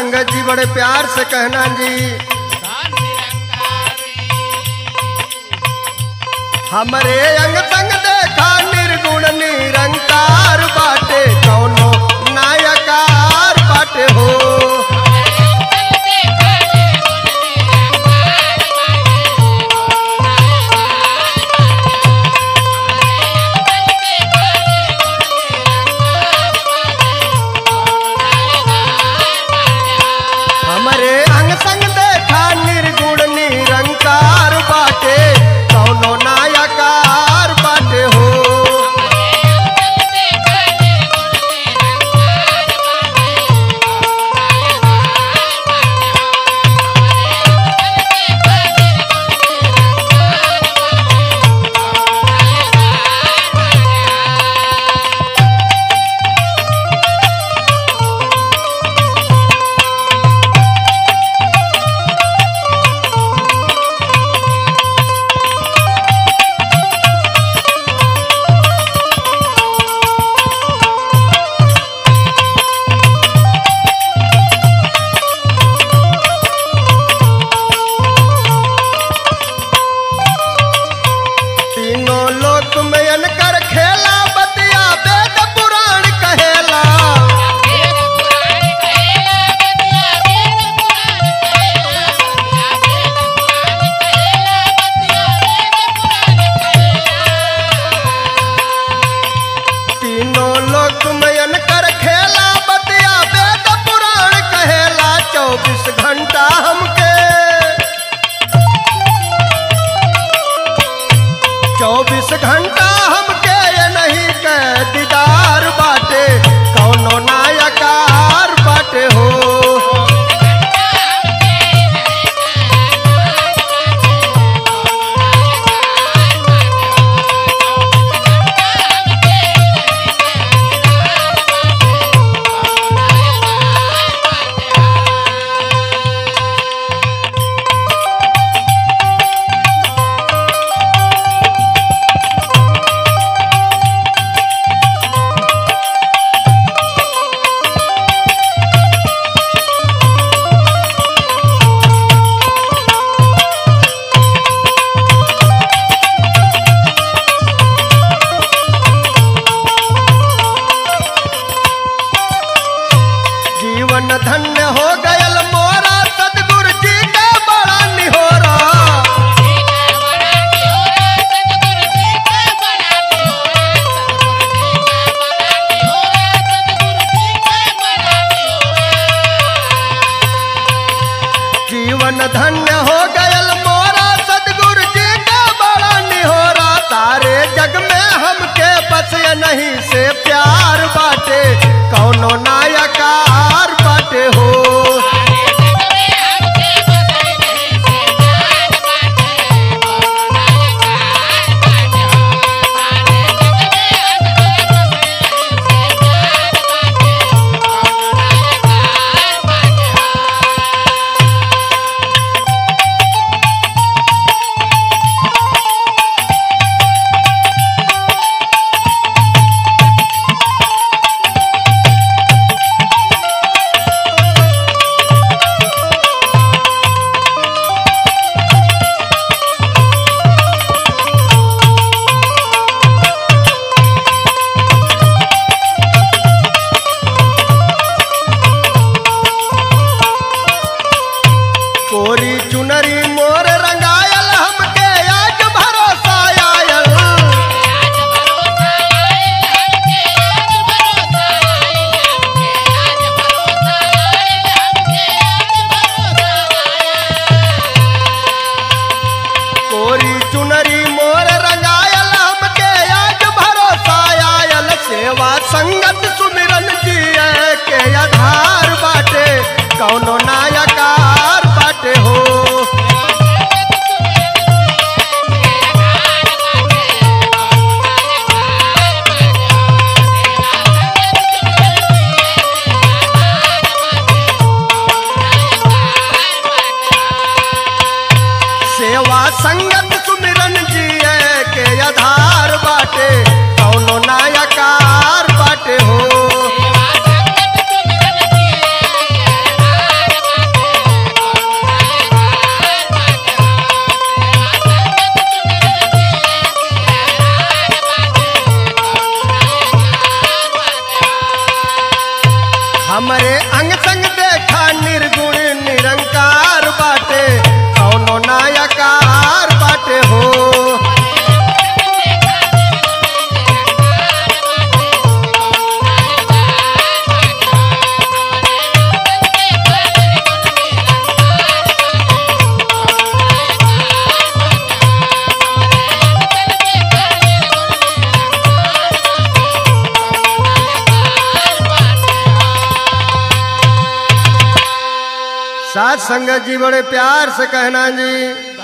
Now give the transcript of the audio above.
संगत जी बड़े प्यार से कहना जी, हमरे अंग संग देखा निर्गुण निरंकार बाटे, कौनो नायकार बाटे हो। हमरे अंग संग देखा निर्गुण निरंकार बाटे, कौनो नायकार बाटे हो। तीनों लोक में अनकर खेला, बतिया वेद पुराण कहेला। तीनों लोक में अनकर खेला, बतिया वेद पुराण कहेला। 24 घंटा हमके 24 घंटा हमके ये नहीं के दीदार बाटे, कौनो नायकार बाटे हो। जीवन धन्य हो गयल मोरा, सतगुरु जी का बड़ा निहोरा। जीवन धन्य हो गयल मोरा, सतगुरु जी का बड़ा निहोरा। तारे जग में हमके बस ये नहीं से प्यार बाटे, कौनो नायकार बाटे हो। साथ संगत जी बड़े प्यार से कहना जी।